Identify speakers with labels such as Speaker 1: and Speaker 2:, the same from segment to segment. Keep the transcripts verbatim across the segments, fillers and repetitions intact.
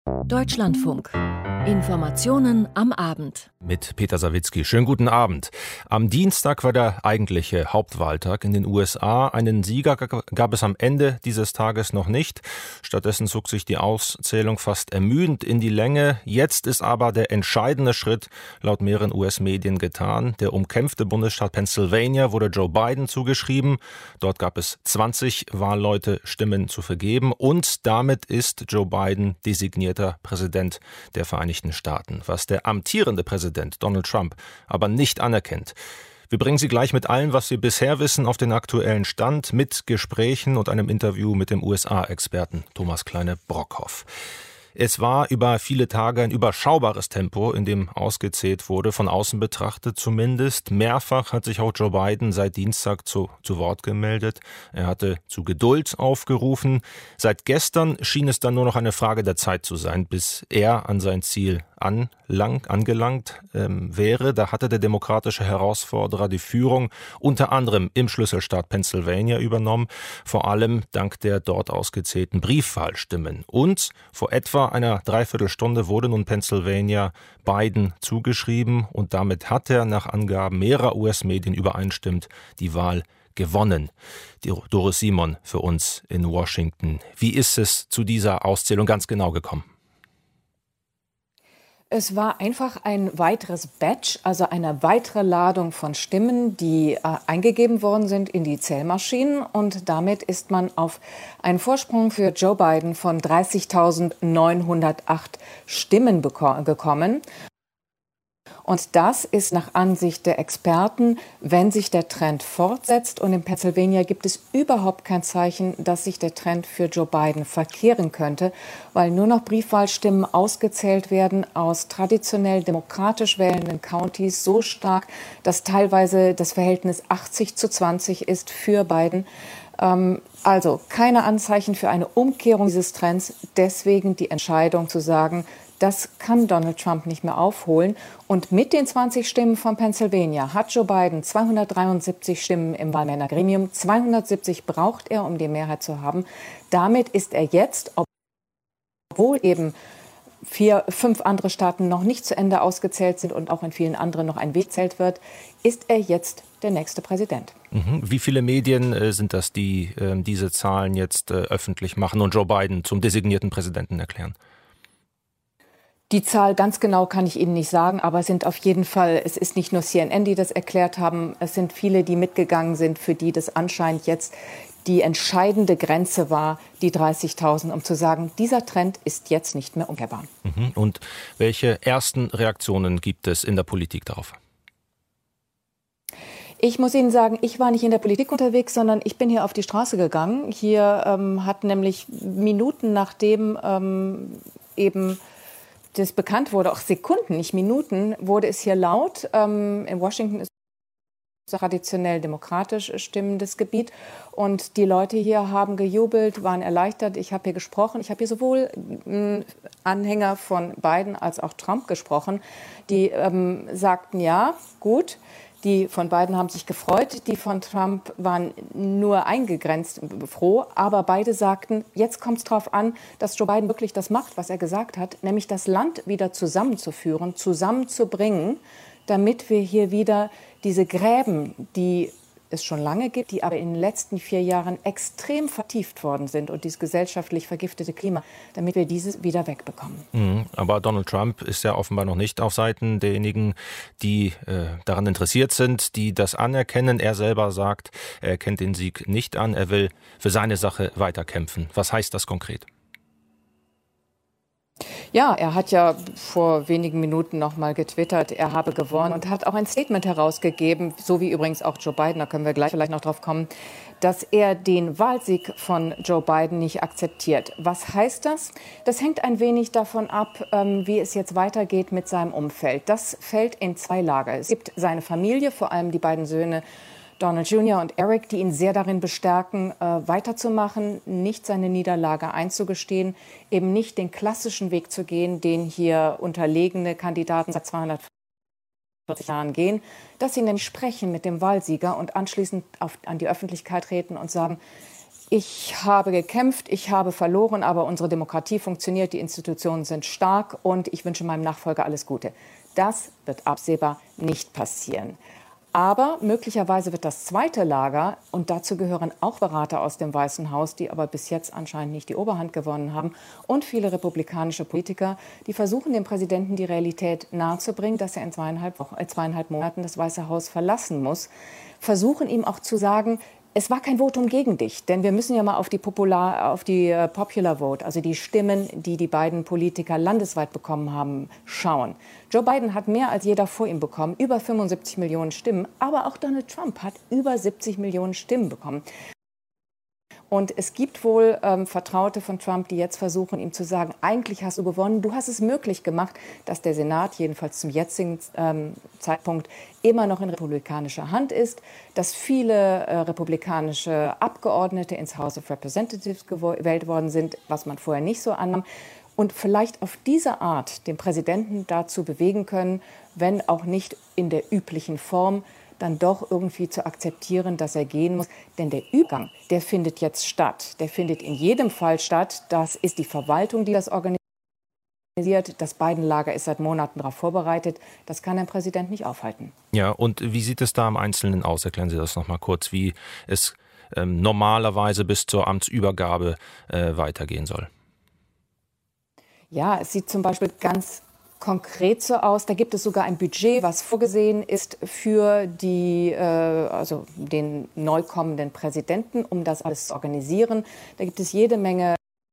Speaker 1: Deutschlandfunk. Informationen am Abend.
Speaker 2: Mit Peter Sawicki. Schönen guten Abend. Am Dienstag war der eigentliche Hauptwahltag in den U S A. Einen Sieger gab es am Ende dieses Tages noch nicht. Stattdessen zog sich die Auszählung fast ermüdend in die Länge. Jetzt ist aber der entscheidende Schritt laut mehreren U S-Medien getan. Der umkämpfte Bundesstaat Pennsylvania wurde Joe Biden zugeschrieben. Dort gab es zwanzig Wahlleute Stimmen zu vergeben. Und damit ist Joe Biden designierter Präsident der Vereinigten Staaten, was der amtierende Präsident Donald Trump aber nicht anerkennt. Wir bringen Sie gleich mit allem, was Sie bisher wissen, auf den aktuellen Stand, mit Gesprächen und einem Interview mit dem U S A-Experten Thomas Kleine-Brockhoff. Es war über viele Tage ein überschaubares Tempo, in dem ausgezählt wurde, von außen betrachtet zumindest. Mehrfach hat sich auch Joe Biden seit Dienstag zu, zu Wort gemeldet. Er hatte zu Geduld aufgerufen. Seit gestern schien es dann nur noch eine Frage der Zeit zu sein, bis er an sein Ziel anlang, angelangt ähm, wäre. Da hatte der demokratische Herausforderer die Führung unter anderem im Schlüsselstaat Pennsylvania übernommen, vor allem dank der dort ausgezählten Briefwahlstimmen. Und vor etwa einer Dreiviertelstunde wurde nun Pennsylvania Biden zugeschrieben und damit hat er nach Angaben mehrerer U S-Medien übereinstimmend die Wahl gewonnen. Die Doris Simon für uns in Washington. Wie ist es zu dieser Auszählung ganz genau gekommen?
Speaker 3: Es war einfach ein weiteres Batch, also eine weitere Ladung von Stimmen, die äh, eingegeben worden sind in die Zählmaschinen. Und damit ist man auf einen Vorsprung für Joe Biden von dreißigtausendneunhundertacht Stimmen beko- gekommen. Und das ist nach Ansicht der Experten, wenn sich der Trend fortsetzt. Und in Pennsylvania gibt es überhaupt kein Zeichen, dass sich der Trend für Joe Biden verkehren könnte, weil nur noch Briefwahlstimmen ausgezählt werden aus traditionell demokratisch wählenden Countys so stark, dass teilweise das Verhältnis achtzig zu zwanzig ist für Biden. Ähm, also keine Anzeichen für eine Umkehrung dieses Trends. Deswegen die Entscheidung zu sagen, das kann Donald Trump nicht mehr aufholen. Und mit den zwanzig Stimmen von Pennsylvania hat Joe Biden zweihundertdreiundsiebzig Stimmen im Wahlmännergremium. zweihundertsiebzig braucht er, um die Mehrheit zu haben. Damit ist er jetzt, obwohl eben vier, fünf andere Staaten noch nicht zu Ende ausgezählt sind und auch in vielen anderen noch ein Weg gezählt wird, ist er jetzt der nächste Präsident.
Speaker 2: Mhm. Wie viele Medien äh, sind das, die äh, diese Zahlen jetzt äh, öffentlich machen und Joe Biden zum designierten Präsidenten erklären?
Speaker 3: Die Zahl ganz genau kann ich Ihnen nicht sagen, aber es sind auf jeden Fall, es ist nicht nur C N N, die das erklärt haben, es sind viele, die mitgegangen sind, für die das anscheinend jetzt die entscheidende Grenze war, die dreißigtausend, um zu sagen, dieser Trend ist jetzt nicht mehr umkehrbar.
Speaker 2: Mhm. Und welche ersten Reaktionen gibt es in der Politik darauf?
Speaker 3: Ich muss Ihnen sagen, ich war nicht in der Politik unterwegs, sondern ich bin hier auf die Straße gegangen. Hier ähm, hat nämlich Minuten nachdem ähm, eben das bekannt wurde, auch Sekunden, nicht Minuten, wurde es hier laut. Ähm, in Washington ist es traditionell demokratisch stimmendes Gebiet. Und die Leute hier haben gejubelt, waren erleichtert. Ich habe hier gesprochen. Ich habe hier sowohl äh, Anhänger von Biden als auch Trump gesprochen, die ähm, sagten, ja, gut. Die von Biden haben sich gefreut, die von Trump waren nur eingegrenzt froh. Aber beide sagten, jetzt kommt es darauf an, dass Joe Biden wirklich das macht, was er gesagt hat, nämlich das Land wieder zusammenzuführen, zusammenzubringen, damit wir hier wieder diese Gräben, die es schon lange gibt, die aber in den letzten vier Jahren extrem vertieft worden sind und dieses gesellschaftlich vergiftete Klima, damit wir dieses wieder wegbekommen.
Speaker 2: Mhm, aber Donald Trump ist ja offenbar noch nicht auf Seiten derjenigen, die äh, daran interessiert sind, die das anerkennen. Er selber sagt, er kennt den Sieg nicht an, er will für seine Sache weiterkämpfen. Was heißt das konkret?
Speaker 3: Ja, er hat ja vor wenigen Minuten noch mal getwittert, er habe gewonnen und hat auch ein Statement herausgegeben, so wie übrigens auch Joe Biden, da können wir gleich vielleicht noch drauf kommen, dass er den Wahlsieg von Joe Biden nicht akzeptiert. Was heißt das? Das hängt ein wenig davon ab, wie es jetzt weitergeht mit seinem Umfeld. Das fällt in zwei Lager. Es gibt seine Familie, vor allem die beiden Söhne Donald Junior und Eric, die ihn sehr darin bestärken, äh, weiterzumachen, nicht seine Niederlage einzugestehen, eben nicht den klassischen Weg zu gehen, den hier unterlegene Kandidaten seit zweihundertvierzig Jahren gehen, dass sie nämlich sprechen mit dem Wahlsieger und anschließend auf, an die Öffentlichkeit treten und sagen, ich habe gekämpft, ich habe verloren, aber unsere Demokratie funktioniert, die Institutionen sind stark und ich wünsche meinem Nachfolger alles Gute. Das wird absehbar nicht passieren. Aber möglicherweise wird das zweite Lager, und dazu gehören auch Berater aus dem Weißen Haus, die aber bis jetzt anscheinend nicht die Oberhand gewonnen haben, und viele republikanische Politiker, die versuchen, dem Präsidenten die Realität nahezubringen, dass er in zweieinhalb, Wochen, äh, zweieinhalb Monaten das Weiße Haus verlassen muss, versuchen ihm auch zu sagen, es war kein Votum gegen dich, denn wir müssen ja mal auf die, Popular, auf die uh, Popular Vote, also die Stimmen, die die beiden Politiker landesweit bekommen haben, schauen. Joe Biden hat mehr als jeder vor ihm bekommen, über fünfundsiebzig Millionen Stimmen, aber auch Donald Trump hat über siebzig Millionen Stimmen bekommen. Und es gibt wohl ähm, Vertraute von Trump, die jetzt versuchen, ihm zu sagen, eigentlich hast du gewonnen, du hast es möglich gemacht, dass der Senat, jedenfalls zum jetzigen ähm, Zeitpunkt, immer noch in republikanischer Hand ist, dass viele äh, republikanische Abgeordnete ins House of Representatives gewählt worden sind, was man vorher nicht so annahm. Und vielleicht auf diese Art den Präsidenten dazu bewegen können, wenn auch nicht in der üblichen Form, dann doch irgendwie zu akzeptieren, dass er gehen muss. Denn der Übergang, der findet jetzt statt. Der findet in jedem Fall statt. Das ist die Verwaltung, die das organisiert. Das Biden-Lager ist seit Monaten darauf vorbereitet. Das kann ein Präsident nicht aufhalten.
Speaker 2: Ja, und wie sieht es da im Einzelnen aus? Erklären Sie das noch mal kurz, wie es ähm, normalerweise bis zur Amtsübergabe äh, weitergehen soll.
Speaker 3: Ja, es sieht zum Beispiel ganz konkret so aus. Da gibt es sogar ein Budget, was vorgesehen ist für die, äh, also den neu kommenden Präsidenten, um das alles zu organisieren. Da gibt es jede Menge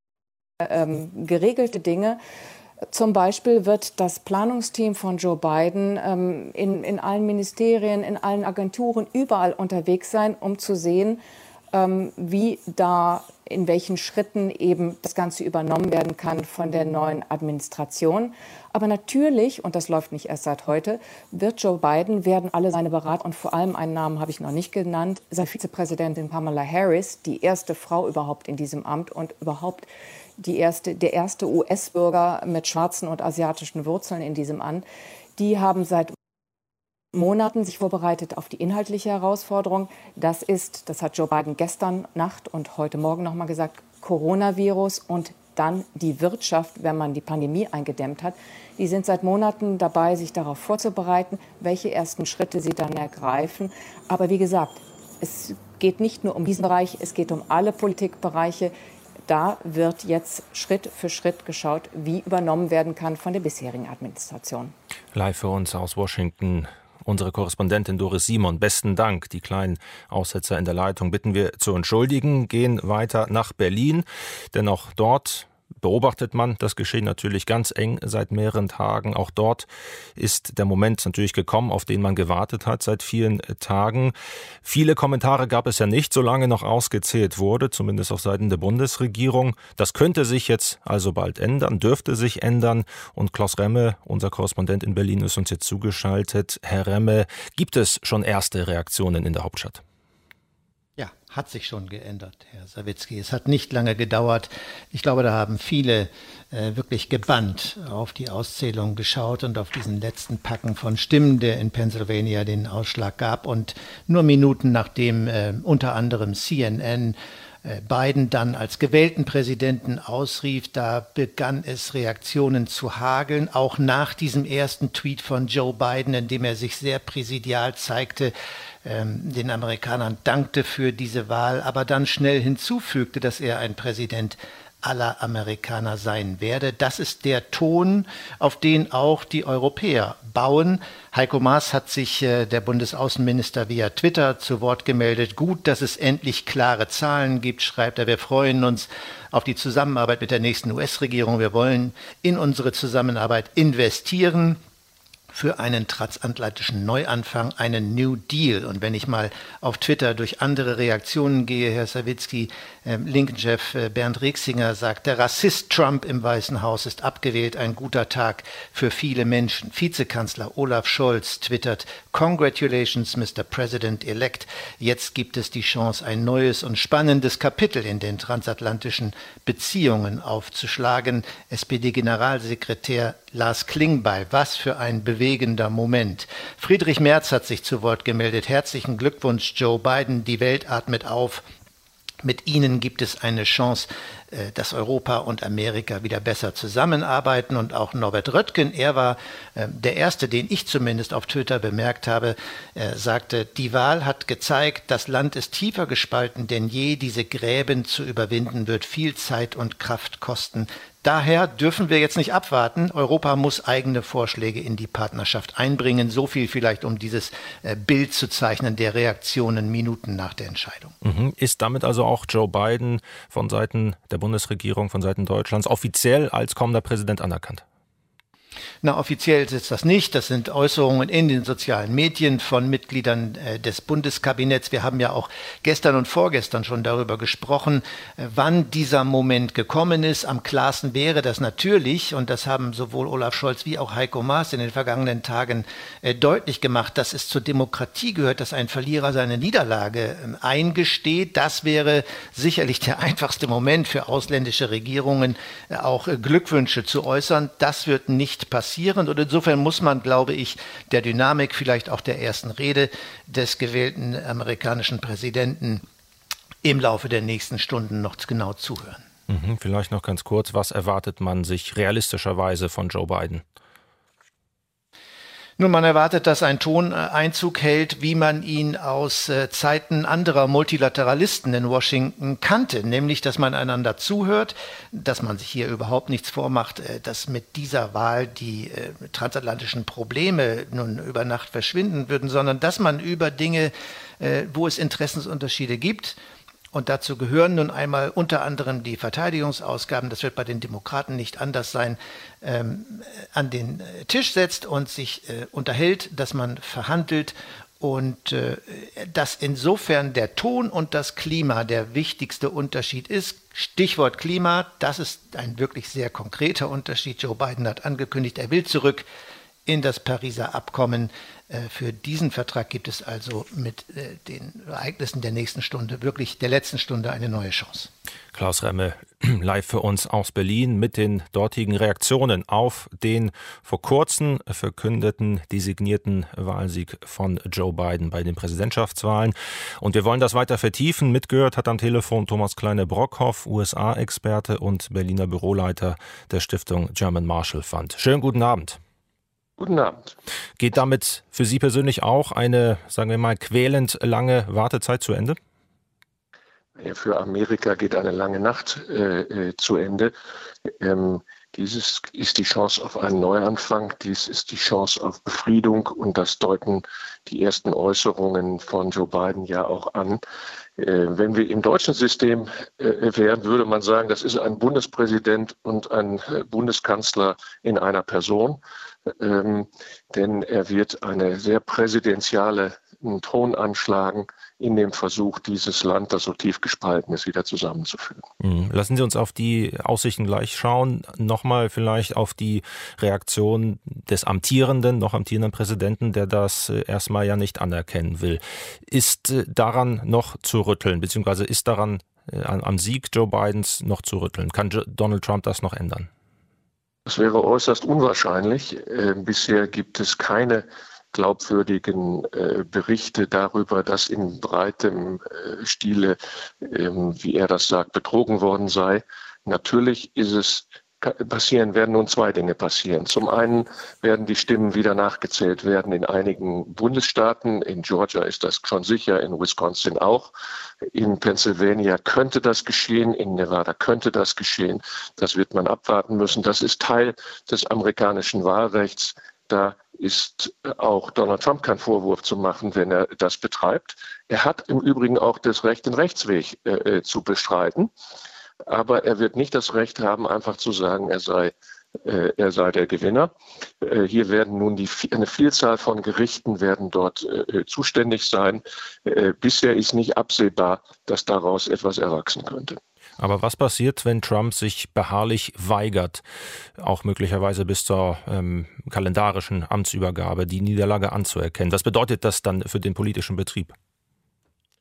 Speaker 3: ähm, geregelte Dinge. Zum Beispiel wird das Planungsteam von Joe Biden ähm, in, in allen Ministerien, in allen Agenturen, überall unterwegs sein, um zu sehen, ähm, wie da in welchen Schritten eben das Ganze übernommen werden kann von der neuen Administration. Aber natürlich, und das läuft nicht erst seit heute, wird Joe Biden, werden alle seine Berater, und vor allem einen Namen habe ich noch nicht genannt, seine Vizepräsidentin Kamala Harris, die erste Frau überhaupt in diesem Amt und überhaupt die erste, der erste U S-Bürger mit schwarzen und asiatischen Wurzeln in diesem Amt, die haben seit Monaten sich vorbereitet auf die inhaltliche Herausforderung. Das ist, das hat Joe Biden gestern Nacht und heute Morgen noch mal gesagt, Coronavirus und dann die Wirtschaft, wenn man die Pandemie eingedämmt hat. Die sind seit Monaten dabei, sich darauf vorzubereiten, welche ersten Schritte sie dann ergreifen. Aber wie gesagt, es geht nicht nur um diesen Bereich, es geht um alle Politikbereiche. Da wird jetzt Schritt für Schritt geschaut, wie übernommen werden kann von der bisherigen Administration.
Speaker 2: Live für uns aus Washington. Unsere Korrespondentin Doris Simon, besten Dank. Die kleinen Aussetzer in der Leitung bitten wir zu entschuldigen, gehen weiter nach Berlin, denn auch dort beobachtet man das Geschehen natürlich ganz eng seit mehreren Tagen. Auch dort ist der Moment natürlich gekommen, auf den man gewartet hat seit vielen Tagen. Viele Kommentare gab es ja nicht, solange noch ausgezählt wurde, zumindest auf Seiten der Bundesregierung. Das könnte sich jetzt also bald ändern, dürfte sich ändern. Und Klaus Remme, unser Korrespondent in Berlin, ist uns jetzt zugeschaltet. Herr Remme, gibt es schon erste Reaktionen in der Hauptstadt?
Speaker 4: Ja, hat sich schon geändert, Herr Sawicki. Es hat nicht lange gedauert. Ich glaube, da haben viele äh, wirklich gebannt auf die Auszählung geschaut und auf diesen letzten Packen von Stimmen, der in Pennsylvania den Ausschlag gab. Und nur Minuten nachdem äh, unter anderem C N N äh, Biden dann als gewählten Präsidenten ausrief, da begann es Reaktionen zu hageln, auch nach diesem ersten Tweet von Joe Biden, in dem er sich sehr präsidial zeigte, den Amerikanern dankte für diese Wahl, aber dann schnell hinzufügte, dass er ein Präsident aller Amerikaner sein werde. Das ist der Ton, auf den auch die Europäer bauen. Heiko Maas hat sich, äh, der Bundesaußenminister, via Twitter zu Wort gemeldet. Gut, dass es endlich klare Zahlen gibt, schreibt er. Wir freuen uns auf die Zusammenarbeit mit der nächsten U S-Regierung. Wir wollen in unsere Zusammenarbeit investieren für einen transatlantischen Neuanfang, einen New Deal. Und wenn ich mal auf Twitter durch andere Reaktionen gehe, Herr Sawicki, äh, Linken-Chef äh, Bernd Rixinger sagt, der Rassist Trump im Weißen Haus ist abgewählt, ein guter Tag für viele Menschen. Vizekanzler Olaf Scholz twittert, Congratulations, Mister President-elect. Jetzt gibt es die Chance, ein neues und spannendes Kapitel in den transatlantischen Beziehungen aufzuschlagen. S P D-Generalsekretär Lars Klingbeil, was für ein bewegender Moment. Friedrich Merz hat sich zu Wort gemeldet. Herzlichen Glückwunsch, Joe Biden. Die Welt atmet auf. Mit ihnen gibt es eine Chance, dass Europa und Amerika wieder besser zusammenarbeiten. Und auch Norbert Röttgen, er war der Erste, den ich zumindest auf Twitter bemerkt habe, er sagte, die Wahl hat gezeigt, das Land ist tiefer gespalten denn je. Diese Gräben zu überwinden wird viel Zeit und Kraft kosten. Daher dürfen wir jetzt nicht abwarten. Europa muss eigene Vorschläge in die Partnerschaft einbringen. So viel vielleicht, um dieses Bild zu zeichnen der Reaktionen Minuten nach der Entscheidung.
Speaker 2: Mhm. Ist damit also auch Joe Biden von Seiten der Bundesregierung, von Seiten Deutschlands offiziell als kommender Präsident anerkannt?
Speaker 4: Na, offiziell ist das nicht. Das sind Äußerungen in den sozialen Medien von Mitgliedern äh, des Bundeskabinetts. Wir haben ja auch gestern und vorgestern schon darüber gesprochen, äh, wann dieser Moment gekommen ist. Am klarsten wäre das natürlich, und das haben sowohl Olaf Scholz wie auch Heiko Maas in den vergangenen Tagen äh, deutlich gemacht, dass es zur Demokratie gehört, dass ein Verlierer seine Niederlage äh, eingesteht. Das wäre sicherlich der einfachste Moment für ausländische Regierungen, äh, auch äh, Glückwünsche zu äußern. Das wird nicht passieren. Und insofern muss man, glaube ich, der Dynamik vielleicht auch der ersten Rede des gewählten amerikanischen Präsidenten im Laufe der nächsten Stunden noch genau zuhören.
Speaker 2: Mhm, vielleicht noch ganz kurz, was erwartet man sich realistischerweise von Joe Biden?
Speaker 4: Nun, man erwartet, dass ein Ton Einzug hält, wie man ihn aus äh, Zeiten anderer Multilateralisten in Washington kannte, nämlich, dass man einander zuhört, dass man sich hier überhaupt nichts vormacht, äh, dass mit dieser Wahl die äh, transatlantischen Probleme nun über Nacht verschwinden würden, sondern dass man über Dinge, äh, wo es Interessensunterschiede gibt, und dazu gehören nun einmal unter anderem die Verteidigungsausgaben, das wird bei den Demokraten nicht anders sein, ähm, an den Tisch setzt und sich äh, unterhält, dass man verhandelt und äh, dass insofern der Ton und das Klima der wichtigste Unterschied ist. Stichwort Klima, das ist ein wirklich sehr konkreter Unterschied. Joe Biden hat angekündigt, er will zurück in das Pariser Abkommen. Für diesen Vertrag gibt es also mit den Ereignissen der nächsten Stunde, wirklich der letzten Stunde, eine neue Chance.
Speaker 2: Klaus Remme live für uns aus Berlin mit den dortigen Reaktionen auf den vor kurzem verkündeten, designierten Wahlsieg von Joe Biden bei den Präsidentschaftswahlen. Und wir wollen das weiter vertiefen. Mitgehört hat am Telefon Thomas Kleine-Brockhoff, U S A-Experte und Berliner Büroleiter der Stiftung German Marshall Fund. Schönen guten Abend.
Speaker 5: Guten Abend.
Speaker 2: Geht damit für Sie persönlich auch eine, sagen wir mal, quälend lange Wartezeit zu Ende?
Speaker 5: Ja, für Amerika geht eine lange Nacht äh, zu Ende. Ähm, dieses ist die Chance auf einen Neuanfang, dies ist die Chance auf Befriedung und das deuten die ersten Äußerungen von Joe Biden ja auch an. Äh, wenn wir im deutschen System äh, wären, würde man sagen, das ist ein Bundespräsident und ein äh, Bundeskanzler in einer Person. Ähm, denn er wird eine sehr präsidentiale Ton anschlagen in dem Versuch, dieses Land, das so tief gespalten ist, wieder zusammenzuführen.
Speaker 2: Lassen Sie uns auf die Aussichten gleich schauen. Nochmal vielleicht auf die Reaktion des amtierenden, noch amtierenden Präsidenten, der das erstmal ja nicht anerkennen will. Ist daran noch zu rütteln, beziehungsweise ist daran am Sieg Joe Bidens noch zu rütteln? Kann Donald Trump das noch ändern?
Speaker 5: Das wäre äußerst unwahrscheinlich. Äh, bisher gibt es keine glaubwürdigen äh, Berichte darüber, dass in breitem äh, Stile, äh, wie er das sagt, betrogen worden sei. Natürlich ist es passieren, werden nun zwei Dinge passieren. Zum einen werden die Stimmen wieder nachgezählt werden in einigen Bundesstaaten. In Georgia ist das schon sicher, in Wisconsin auch. In Pennsylvania könnte das geschehen, in Nevada könnte das geschehen. Das wird man abwarten müssen. Das ist Teil des amerikanischen Wahlrechts. Da ist auch Donald Trump kein Vorwurf zu machen, wenn er das betreibt. Er hat im Übrigen auch das Recht, den Rechtsweg äh, zu bestreiten. Aber er wird nicht das Recht haben, einfach zu sagen, er sei, äh, er sei der Gewinner. Äh, hier werden nun die, eine Vielzahl von Gerichten werden dort äh, zuständig sein. Äh, bisher ist nicht absehbar, dass daraus etwas erwachsen könnte.
Speaker 2: Aber was passiert, wenn Trump sich beharrlich weigert, auch möglicherweise bis zur ähm, kalendarischen Amtsübergabe die Niederlage anzuerkennen? Was bedeutet das dann für den politischen Betrieb?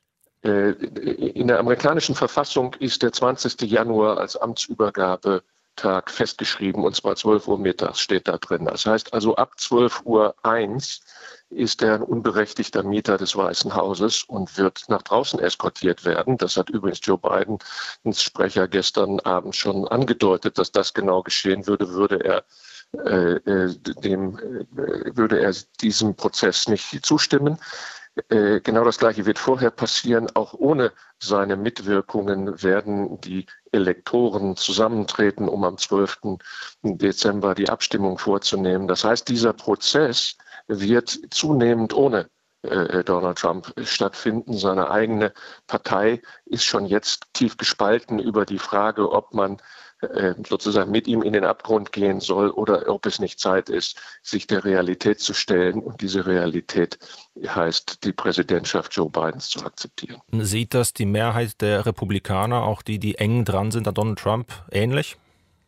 Speaker 5: In der amerikanischen Verfassung ist der zwanzigste Januar als Amtsübergabe Tag festgeschrieben, und zwar zwölf Uhr mittags steht da drin. Das heißt also, ab zwölf Uhr eins ist er ein unberechtigter Mieter des Weißen Hauses und wird nach draußen eskortiert werden. Das hat übrigens Joe Bidens Sprecher gestern Abend schon angedeutet, dass das genau geschehen würde, würde er äh, dem, äh, würde er diesem Prozess nicht zustimmen. Äh, genau das Gleiche wird vorher passieren. Auch ohne seine Mitwirkungen werden die Elektoren zusammentreten, um am zwölften Dezember die Abstimmung vorzunehmen. Das heißt, dieser Prozess wird zunehmend ohne äh, Donald Trump stattfinden. Seine eigene Partei ist schon jetzt tief gespalten über die Frage, ob man äh, sozusagen mit ihm in den Abgrund gehen soll oder ob es nicht Zeit ist, sich der Realität zu stellen. Und diese Realität heißt, die Präsidentschaft Joe Bidens zu akzeptieren.
Speaker 2: Sieht das die Mehrheit der Republikaner, auch die, die eng dran sind an Donald Trump, ähnlich?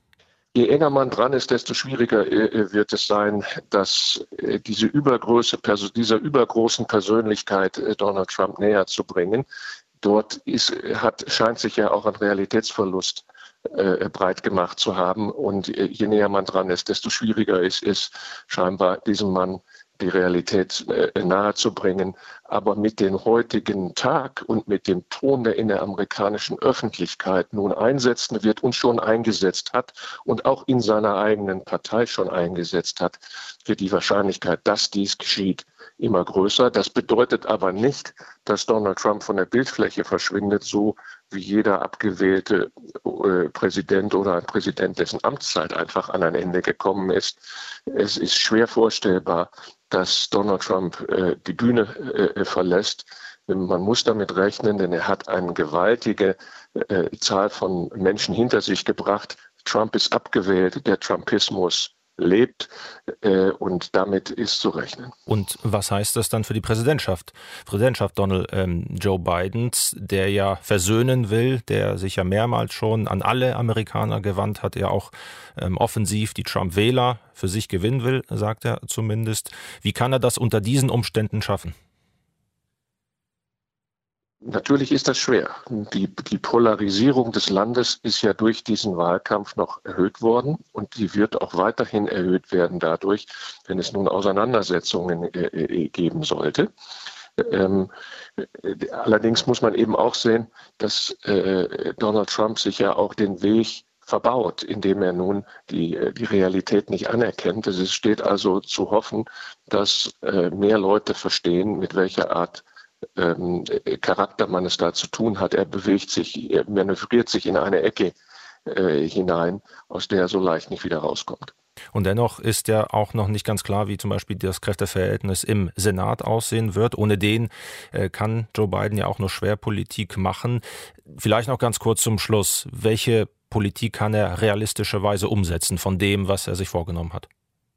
Speaker 5: Je enger man dran ist, desto schwieriger wird es sein, dass diese Übergröße, dieser übergroßen Persönlichkeit Donald Trump näher zu bringen. Dort ist, hat, scheint sich ja auch ein Realitätsverlust äh, breit gemacht zu haben. Und je näher man dran ist, desto schwieriger ist es scheinbar, diesem Mann die Realität äh, nahezubringen. Aber mit dem heutigen Tag und mit dem Ton, der in der amerikanischen Öffentlichkeit nun einsetzen wird und schon eingesetzt hat und auch in seiner eigenen Partei schon eingesetzt hat, wird die Wahrscheinlichkeit, dass dies geschieht, immer größer. Das bedeutet aber nicht, dass Donald Trump von der Bildfläche verschwindet, so wie jeder abgewählte äh, Präsident oder ein Präsident, dessen Amtszeit einfach an ein Ende gekommen ist. Es ist schwer vorstellbar, dass Donald Trump äh, die Bühne äh, verlässt. Man muss damit rechnen, denn er hat eine gewaltige äh, Zahl von Menschen hinter sich gebracht. Trump ist abgewählt, der Trumpismus lebt äh, und damit ist zu rechnen.
Speaker 2: Und was heißt das dann für die Präsidentschaft? Präsidentschaft Donald ähm, Joe Bidens, der ja versöhnen will, der sich ja mehrmals schon an alle Amerikaner gewandt hat, er auch ähm, offensiv die Trump-Wähler für sich gewinnen will, sagt er zumindest. Wie kann er das unter diesen Umständen schaffen?
Speaker 5: Natürlich ist das schwer. Die, die Polarisierung des Landes ist ja durch diesen Wahlkampf noch erhöht worden und die wird auch weiterhin erhöht werden dadurch, wenn es nun Auseinandersetzungen äh, geben sollte. Ähm, allerdings muss man eben auch sehen, dass äh, Donald Trump sich ja auch den Weg verbaut, indem er nun die, die Realität nicht anerkennt. Es steht also zu hoffen, dass äh, mehr Leute verstehen, mit welcher Art Ähm, Charakter man es da zu tun hat. Er bewegt sich, er manövriert sich in eine Ecke äh, hinein, aus der er so leicht nicht wieder rauskommt.
Speaker 2: Und dennoch ist ja auch noch nicht ganz klar, wie zum Beispiel das Kräfteverhältnis im Senat aussehen wird. Ohne den äh, kann Joe Biden ja auch nur schwer Politik machen. Vielleicht noch ganz kurz zum Schluss. Welche Politik kann er realistischerweise umsetzen von dem, was er sich vorgenommen hat?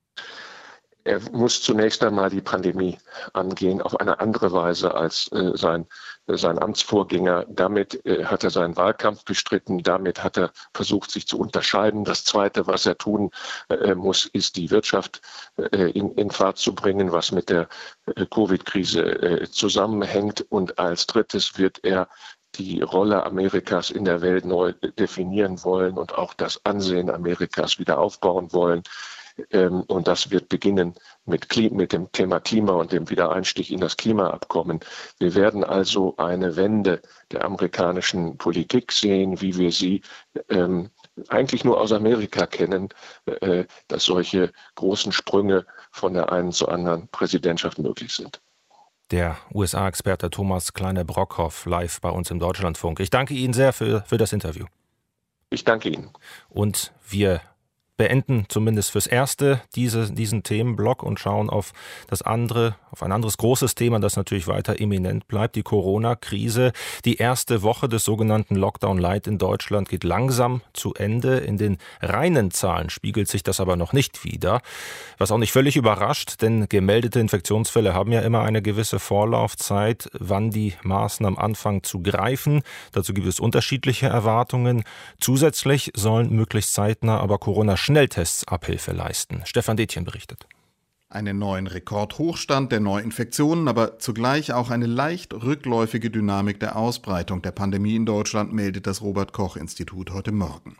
Speaker 5: Er muss zunächst einmal die Pandemie angehen, auf eine andere Weise als äh, sein, äh, sein Amtsvorgänger. Damit äh, hat er seinen Wahlkampf bestritten, damit hat er versucht, sich zu unterscheiden. Das Zweite, was er tun äh, muss, ist die Wirtschaft äh, in, in Fahrt zu bringen, was mit der äh, Covid-Krise äh, zusammenhängt. Und als Drittes wird er die Rolle Amerikas in der Welt neu definieren wollen und auch das Ansehen Amerikas wieder aufbauen wollen. Und das wird beginnen mit, Klima, mit dem Thema Klima und dem Wiedereinstieg in das Klimaabkommen. Wir werden also eine Wende der amerikanischen Politik sehen, wie wir sie ähm, eigentlich nur aus Amerika kennen, äh, dass solche großen Sprünge von der einen zur anderen Präsidentschaft möglich sind.
Speaker 2: Der U S A-Experte Thomas Kleine-Brockhoff live bei uns im Deutschlandfunk. Ich danke Ihnen sehr für, für das Interview.
Speaker 5: Ich danke Ihnen.
Speaker 2: Und wir beenden zumindest fürs Erste diese, diesen Themenblock und schauen auf das andere, auf ein anderes großes Thema, das natürlich weiter eminent bleibt, die Corona-Krise. Die erste Woche des sogenannten Lockdown Light in Deutschland geht langsam zu Ende. In den reinen Zahlen spiegelt sich das aber noch nicht wider. Was auch nicht völlig überrascht, denn gemeldete Infektionsfälle haben ja immer eine gewisse Vorlaufzeit, wann die Maßnahmen anfangen zu greifen. Dazu gibt es unterschiedliche Erwartungen. Zusätzlich sollen möglichst zeitnah aber Corona Schnelltests Abhilfe leisten. Stefan Detjen berichtet.
Speaker 6: Einen neuen Rekordhochstand der Neuinfektionen, aber zugleich auch eine leicht rückläufige Dynamik der Ausbreitung der Pandemie in Deutschland, meldet das Robert-Koch-Institut heute Morgen.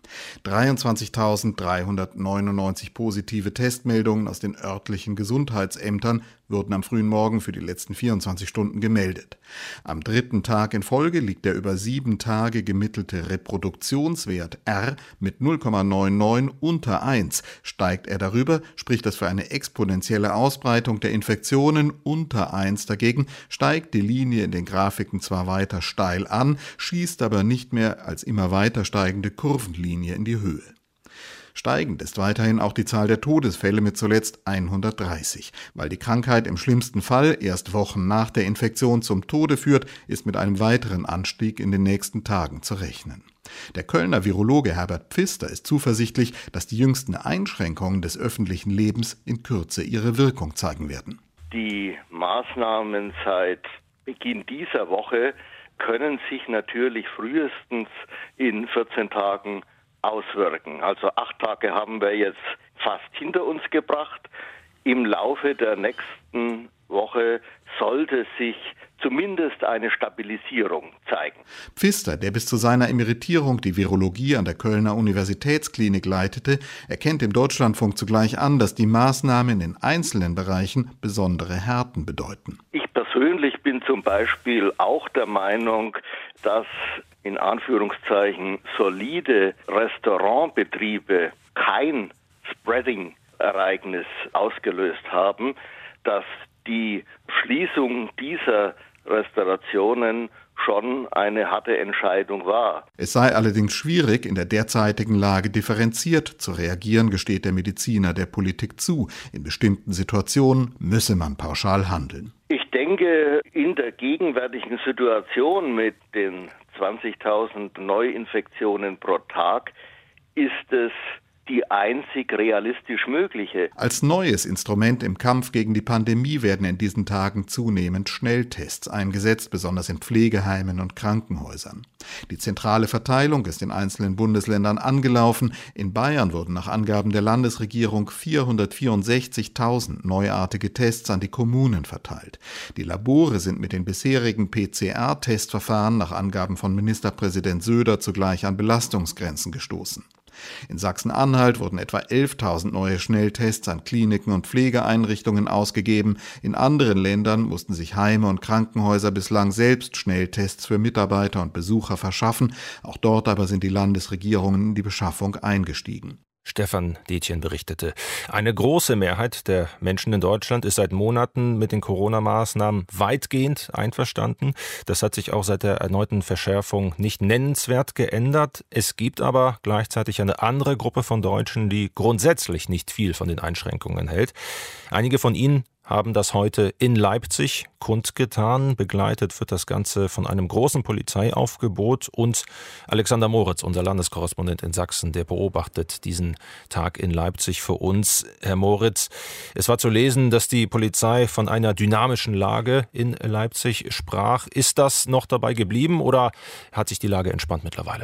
Speaker 6: dreiundzwanzigtausenddreihundertneunundneunzig positive Testmeldungen aus den örtlichen Gesundheitsämtern wurden am frühen Morgen für die letzten vierundzwanzig Stunden gemeldet. Am dritten Tag in Folge liegt der über sieben Tage gemittelte Reproduktionswert R mit null Komma neunundneunzig unter eins. Steigt er darüber, spricht das für eine exponentielle Ausbreitung der Infektionen. Unter eins dagegen steigt die Linie in den Grafiken zwar weiter steil an, schießt aber nicht mehr als immer weiter steigende Kurvenlinie in die Höhe. Steigend ist weiterhin auch die Zahl der Todesfälle mit zuletzt hundertdreißig. Weil die Krankheit im schlimmsten Fall erst Wochen nach der Infektion zum Tode führt, ist mit einem weiteren Anstieg in den nächsten Tagen zu rechnen. Der Kölner Virologe Herbert Pfister ist zuversichtlich, dass die jüngsten Einschränkungen des öffentlichen Lebens in Kürze ihre Wirkung zeigen werden.
Speaker 7: Die Maßnahmen seit Beginn dieser Woche können sich natürlich frühestens in vierzehn Tagen auswirken. Also acht Tage haben wir jetzt fast hinter uns gebracht. Im Laufe der nächsten Woche sollte sich zumindest eine Stabilisierung zeigen.
Speaker 6: Pfister, der bis zu seiner Emeritierung die Virologie an der Kölner Universitätsklinik leitete, erkennt im Deutschlandfunk zugleich an, dass die Maßnahmen in einzelnen Bereichen besondere Härten bedeuten.
Speaker 7: Ich persönlich bin zum Beispiel auch der Meinung, dass in Anführungszeichen solide Restaurantbetriebe kein Spreading-Ereignis ausgelöst haben, dass die Schließung dieser Restaurationen schon eine harte Entscheidung war.
Speaker 6: Es sei allerdings schwierig, in der derzeitigen Lage differenziert zu reagieren, gesteht der Mediziner der Politik zu. In bestimmten Situationen müsse man pauschal handeln.
Speaker 7: Ich denke, in der gegenwärtigen Situation mit den zwanzigtausend Neuinfektionen pro Tag ist es die einzig realistisch mögliche.
Speaker 6: Als neues Instrument im Kampf gegen die Pandemie werden in diesen Tagen zunehmend Schnelltests eingesetzt, besonders in Pflegeheimen und Krankenhäusern. Die zentrale Verteilung ist in einzelnen Bundesländern angelaufen. In Bayern wurden nach Angaben der Landesregierung vierhundertvierundsechzigtausend neuartige Tests an die Kommunen verteilt. Die Labore sind mit den bisherigen P C R-Testverfahren nach Angaben von Ministerpräsident Söder zugleich an Belastungsgrenzen gestoßen. In Sachsen-Anhalt wurden etwa elftausend neue Schnelltests an Kliniken und Pflegeeinrichtungen ausgegeben. In anderen Ländern mussten sich Heime und Krankenhäuser bislang selbst Schnelltests für Mitarbeiter und Besucher verschaffen. Auch dort aber sind die Landesregierungen in die Beschaffung eingestiegen.
Speaker 2: Stefan Detjen berichtete. Eine große Mehrheit der Menschen in Deutschland ist seit Monaten mit den Corona-Maßnahmen weitgehend einverstanden. Das hat sich auch seit der erneuten Verschärfung nicht nennenswert geändert. Es gibt aber gleichzeitig eine andere Gruppe von Deutschen, die grundsätzlich nicht viel von den Einschränkungen hält. Einige von ihnen haben das heute in Leipzig kundgetan. Begleitet wird das Ganze von einem großen Polizeiaufgebot. Und Alexander Moritz, unser Landeskorrespondent in Sachsen, der beobachtet diesen Tag in Leipzig für uns. Herr Moritz, es war zu lesen, dass die Polizei von einer dynamischen Lage in Leipzig sprach. Ist das noch dabei geblieben oder hat sich die Lage entspannt mittlerweile?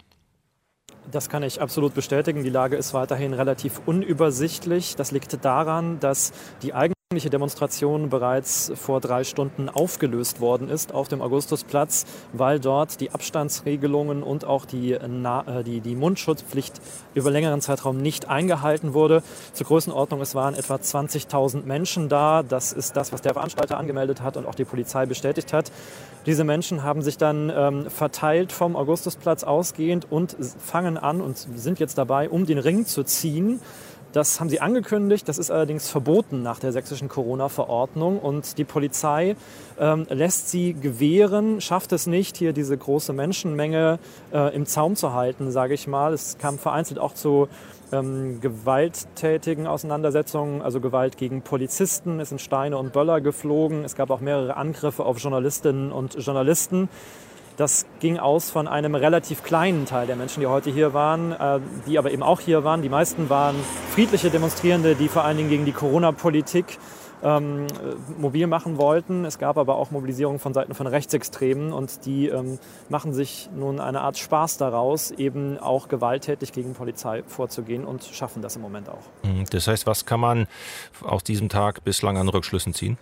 Speaker 8: Das kann ich absolut bestätigen. Die Lage ist weiterhin relativ unübersichtlich. Das liegt daran, dass die eigentliche Demonstration bereits vor drei Stunden aufgelöst worden ist auf dem Augustusplatz, weil dort die Abstandsregelungen und auch die, die, die Mundschutzpflicht über längeren Zeitraum nicht eingehalten wurde. Zur Größenordnung, es waren etwa zwanzigtausend Menschen da. Das ist das, was der Veranstalter angemeldet hat und auch die Polizei bestätigt hat. Diese Menschen haben sich dann ähm, verteilt vom Augustusplatz ausgehend und fangen an und sind jetzt dabei, um den Ring zu ziehen. Das haben sie angekündigt, das ist allerdings verboten nach der sächsischen Corona-Verordnung und die Polizei ähm, lässt sie gewähren, schafft es nicht, hier diese große Menschenmenge äh, im Zaum zu halten, sage ich mal. Es kam vereinzelt auch zu ähm, gewalttätigen Auseinandersetzungen, also Gewalt gegen Polizisten, es sind Steine und Böller geflogen, es gab auch mehrere Angriffe auf Journalistinnen und Journalisten. Das ging aus von einem relativ kleinen Teil der Menschen, die heute hier waren, äh, die aber eben auch hier waren. Die meisten waren friedliche Demonstrierende, die vor allen Dingen gegen die Corona-Politik ähm, mobil machen wollten. Es gab aber auch Mobilisierung von Seiten von Rechtsextremen und die ähm, machen sich nun eine Art Spaß daraus, eben auch gewalttätig gegen Polizei vorzugehen und schaffen das im Moment auch.
Speaker 2: Das heißt, was kann man aus diesem Tag bislang an Rückschlüssen ziehen?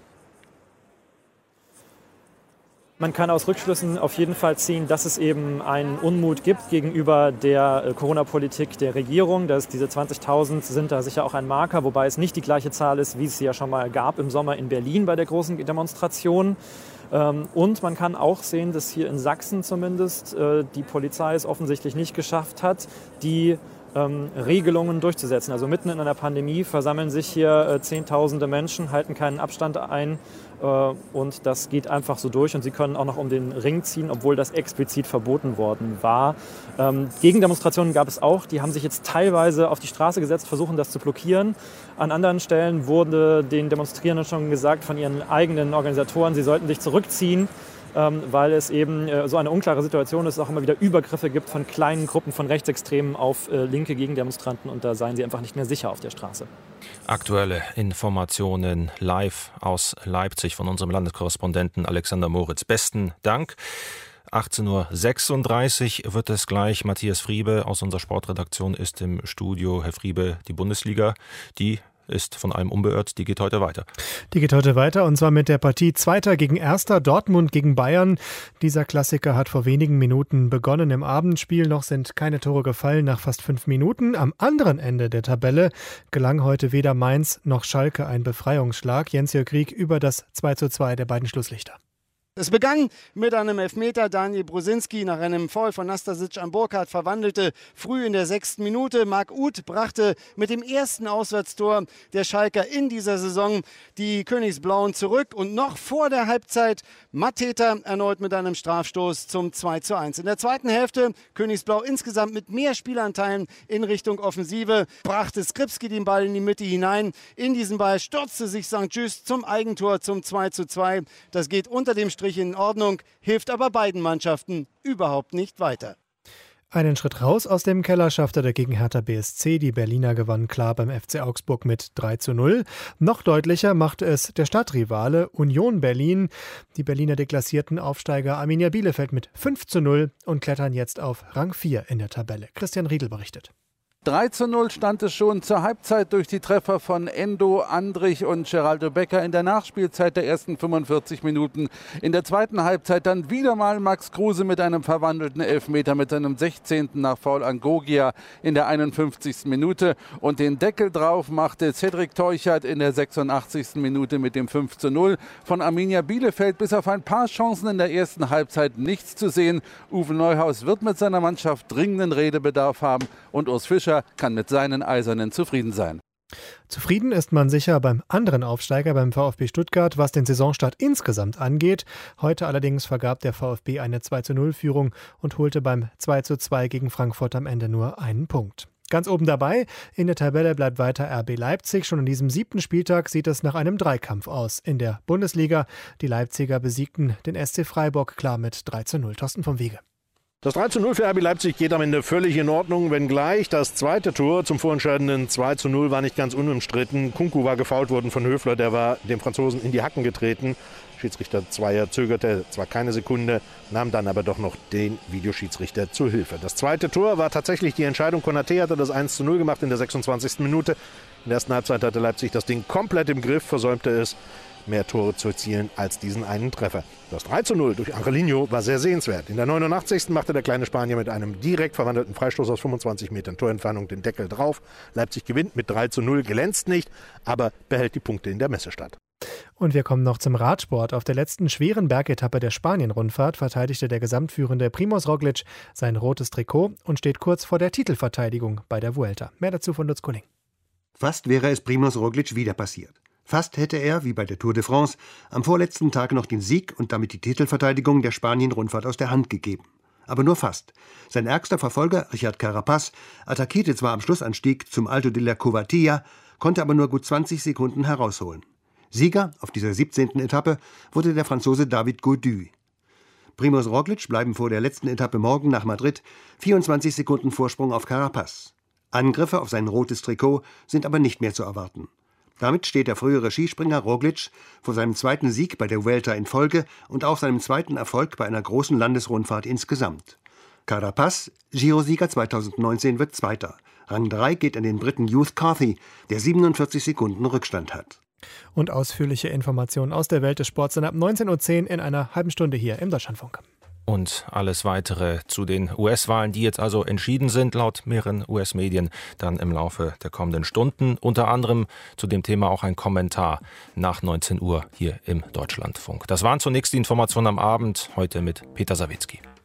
Speaker 8: Man kann aus Rückschlüssen auf jeden Fall ziehen, dass es eben einen Unmut gibt gegenüber der äh, Corona-Politik der Regierung. Dass diese zwanzigtausend sind da sicher auch ein Marker, wobei es nicht die gleiche Zahl ist, wie es sie ja schon mal gab im Sommer in Berlin bei der großen Demonstration. Ähm, und man kann auch sehen, dass hier in Sachsen zumindest äh, die Polizei es offensichtlich nicht geschafft hat, die Ähm, Regelungen durchzusetzen. Also mitten in einer Pandemie versammeln sich hier äh, Zehntausende Menschen, halten keinen Abstand ein äh, und das geht einfach so durch und sie können auch noch um den Ring ziehen, obwohl das explizit verboten worden war. Ähm, Gegendemonstrationen gab es auch, die haben sich jetzt teilweise auf die Straße gesetzt, versuchen das zu blockieren. An anderen Stellen wurde den Demonstrierenden schon gesagt von ihren eigenen Organisatoren, sie sollten sich zurückziehen, Ähm, weil es eben äh, so eine unklare Situation ist, auch immer wieder Übergriffe gibt von kleinen Gruppen von Rechtsextremen auf äh, linke Gegendemonstranten und da seien sie einfach nicht mehr sicher auf der Straße.
Speaker 2: Aktuelle Informationen live aus Leipzig von unserem Landeskorrespondenten Alexander Moritz. Besten Dank. achtzehn Uhr sechsunddreißig wird es gleich. Matthias Friebe aus unserer Sportredaktion ist im Studio. Herr Friebe, die Bundesliga, die ist von allem unbeirrt, die geht heute weiter.
Speaker 9: Die geht heute weiter und zwar mit der Partie Zweiter gegen Erster, Dortmund gegen Bayern. Dieser Klassiker hat vor wenigen Minuten begonnen im Abendspiel. Noch sind keine Tore gefallen nach fast fünf Minuten. Am anderen Ende der Tabelle gelang heute weder Mainz noch Schalke ein Befreiungsschlag. Jens-Jörg Krieg über das zwei zu zwei der beiden Schlusslichter.
Speaker 10: Es begann mit einem Elfmeter. Daniel Brusinski nach einem Foul von Nastasic an Burkhardt verwandelte früh in der sechsten Minute. Marc Uth brachte mit dem ersten Auswärtstor der Schalker in dieser Saison die Königsblauen zurück. Und noch vor der Halbzeit Mateta erneut mit einem Strafstoß zum zwei zu eins. In der zweiten Hälfte Königsblau insgesamt mit mehr Spielanteilen in Richtung Offensive. Brachte Skripski den Ball in die Mitte hinein. In diesen Ball stürzte sich Sankt Just zum Eigentor zum zwei zu zwei. Das geht unter dem Strich in Ordnung, hilft aber beiden Mannschaften überhaupt nicht weiter.
Speaker 9: Einen Schritt raus aus dem Keller schaffte der gegen Hertha B S C. Die Berliner gewannen klar beim F C Augsburg mit drei zu null. Noch deutlicher machte es der Stadtrivale Union Berlin. Die Berliner deklassierten Aufsteiger Arminia Bielefeld mit fünf zu null und klettern jetzt auf Rang vier in der Tabelle. Christian Riedel berichtet.
Speaker 11: drei zu null stand es schon zur Halbzeit durch die Treffer von Endo, Andrich und Geraldo Becker in der Nachspielzeit der ersten fünfundvierzig Minuten. In der zweiten Halbzeit dann wieder mal Max Kruse mit einem verwandelten Elfmeter mit seinem sechzehnten nach Foul an Gogia in der einundfünfzigsten Minute. Und den Deckel drauf machte Cedric Teuchert in der sechsundachtzigsten Minute mit dem fünf zu null. Von Arminia Bielefeld bis auf ein paar Chancen in der ersten Halbzeit nichts zu sehen. Uwe Neuhaus wird mit seiner Mannschaft dringenden Redebedarf haben und Urs Fischer kann mit seinen Eisernen zufrieden sein.
Speaker 9: Zufrieden ist man sicher beim anderen Aufsteiger, beim VfB Stuttgart, was den Saisonstart insgesamt angeht. Heute allerdings vergab der VfB eine zwei zu null Führung und holte beim zwei zu zwei gegen Frankfurt am Ende nur einen Punkt. Ganz oben dabei in der Tabelle bleibt weiter R B Leipzig. Schon an diesem siebten Spieltag sieht es nach einem Dreikampf aus. In der Bundesliga, die Leipziger besiegten den S C Freiburg klar mit drei zu null. Thorsten vom Wege.
Speaker 12: Das drei zu null für R B Leipzig geht am Ende völlig in Ordnung, wenngleich das zweite Tor zum vorentscheidenden zwei zu null war nicht ganz unumstritten. Kunku war gefoult worden von Höfler, der war dem Franzosen in die Hacken getreten. Schiedsrichter Zweier zögerte zwar keine Sekunde, nahm dann aber doch noch den Videoschiedsrichter zur Hilfe. Das zweite Tor war tatsächlich die Entscheidung. Konaté hatte das eins zu null gemacht in der sechsundzwanzigsten Minute. In der ersten Halbzeit hatte Leipzig das Ding komplett im Griff, versäumte es, mehr Tore zu erzielen als diesen einen Treffer. Das drei zu null durch Angelino war sehr sehenswert. In der neunundachtzigsten machte der kleine Spanier mit einem direkt verwandelten Freistoß aus fünfundzwanzig Metern Torentfernung den Deckel drauf. Leipzig gewinnt mit drei zu null, glänzt nicht, aber behält die Punkte in der Messestadt.
Speaker 9: Und wir kommen noch zum Radsport. Auf der letzten schweren Bergetappe der Spanien-Rundfahrt verteidigte der gesamtführende Primož Roglič sein rotes Trikot und steht kurz vor der Titelverteidigung bei der Vuelta. Mehr dazu von Lutz Kulling.
Speaker 13: Fast wäre es Primož Roglič wieder passiert. Fast hätte er, wie bei der Tour de France, am vorletzten Tag noch den Sieg und damit die Titelverteidigung der Spanien-Rundfahrt aus der Hand gegeben. Aber nur fast. Sein ärgster Verfolger, Richard Carapaz, attackierte zwar am Schlussanstieg zum Alto de la Covatilla, konnte aber nur gut zwanzig Sekunden herausholen. Sieger auf dieser siebzehnten Etappe wurde der Franzose David Gaudu. Primož Roglič bleiben vor der letzten Etappe morgen nach Madrid vierundzwanzig Sekunden Vorsprung auf Carapaz. Angriffe auf sein rotes Trikot sind aber nicht mehr zu erwarten. Damit steht der frühere Skispringer Roglic vor seinem zweiten Sieg bei der Vuelta in Folge und auch seinem zweiten Erfolg bei einer großen Landesrundfahrt insgesamt. Carapaz, Giro-Sieger zweitausendneunzehn, wird Zweiter. Rang drei geht an den Briten Hugh Carthy, der siebenundvierzig Sekunden Rückstand hat.
Speaker 9: Und ausführliche Informationen aus der Welt des Sports sind ab neunzehn Uhr zehn in einer halben Stunde hier im Deutschlandfunk.
Speaker 2: Und alles Weitere zu den U S-Wahlen, die jetzt also entschieden sind, laut mehreren U S-Medien, dann im Laufe der kommenden Stunden. Unter anderem zu dem Thema auch ein Kommentar nach neunzehn Uhr hier im Deutschlandfunk. Das waren zunächst die Informationen am Abend, heute mit Peter Sawicki.